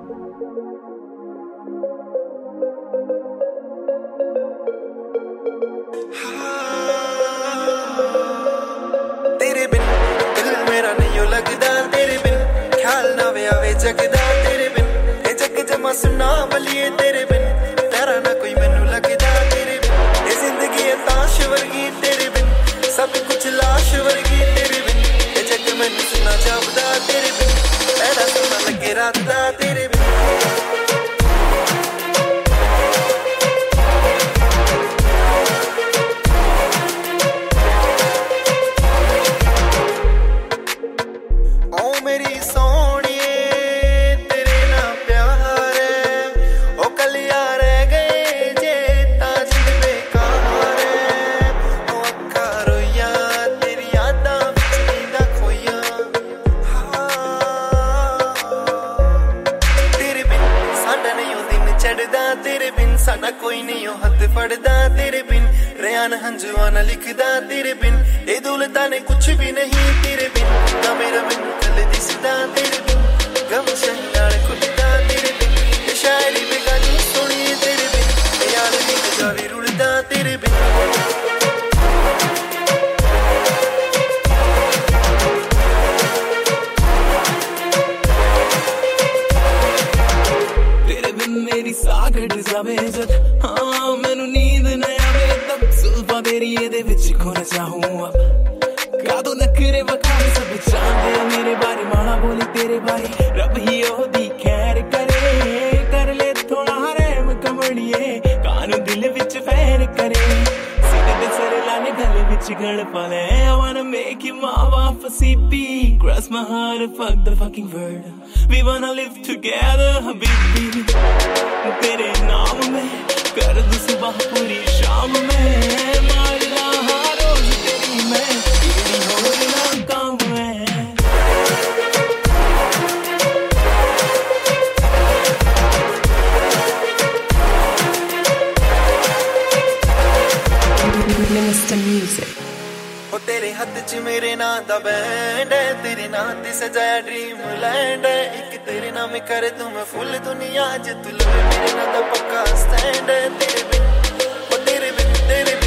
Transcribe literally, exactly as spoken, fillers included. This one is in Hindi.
तेरे बिन दिल मेरा नहीं लगदा, तेरे बिन ख्याल ना वे आवे जगदा, तेरे बिन ए जग जमा सुना बलिए, तेरे बिन तेरा ना कोई मैनू लगदा, तेरे बिन ए जिंदगी है ताश वर्गी, तेरे बिन सब कुछ लाश वर्गी, तेरे बिन ए जग मैनू सुना जावदा, तेरे बिन तेरा सोना लगे राता, तेरे बिन मेरी सोनिए तेरे ना प्यार है, ओ कलिया रह गए जे ताज बेकार है, ओ अक्खा रोइया तेरी यादां विच नींदा खोइया, तेरे बिन साडा नहीं ओ दिन चढ़दा, तेरे बिन साडा कोई नहीं ओ हथ फड़दा, तेरे बिन रयान हंजुआ ना लिखदा, तेरे बिन ए दौलतां ने कुछ भी नहीं, तेरे बिन ना मेरा मैनू कल दिसदा, तेरे बिन गम सही नाल खुददा, तेरे बिन ए शायरी बेगानी सुनी, तेरे बिन ए यार नी जावी रुलदा, तेरे बिन तेरे बिन मेरी साह घट जावे जद, हाँ मैनू नींद ना आवे तब, जुल्फां तेरी एदे विच खोना चाहूं अब, कादो नखरे वखारे सब चाहते मेरे बारे, माड़ा बोली तेरे बारे, रब ही ओदी खैर करे, कर ले थोड़ा रहम कमड़िए, कानू दिल विच फैर करे, सिर दे सर लाने गले विच गल पाले, I wanna make you my wife, C P, cross my heart, fuck the fucking world, we wanna live together, habibi, तेरे नाम में कर दूं सुबह पूरी शाम में, मार रहा रोज तेरी मैं, तेरी हो ना काम है। Minister Music. ओ तेरे हाथ च मेरे नां दा बैंड है, तेरे नां ते सजाया ड्रीम लैंड है, एक तेरे नाम कर दूं मैं फुल दुनिया, जे तू लवे मेरे नां दा पक्का स्टैंड है, तेरे बिन ओ तेरे बिन तेरे बिन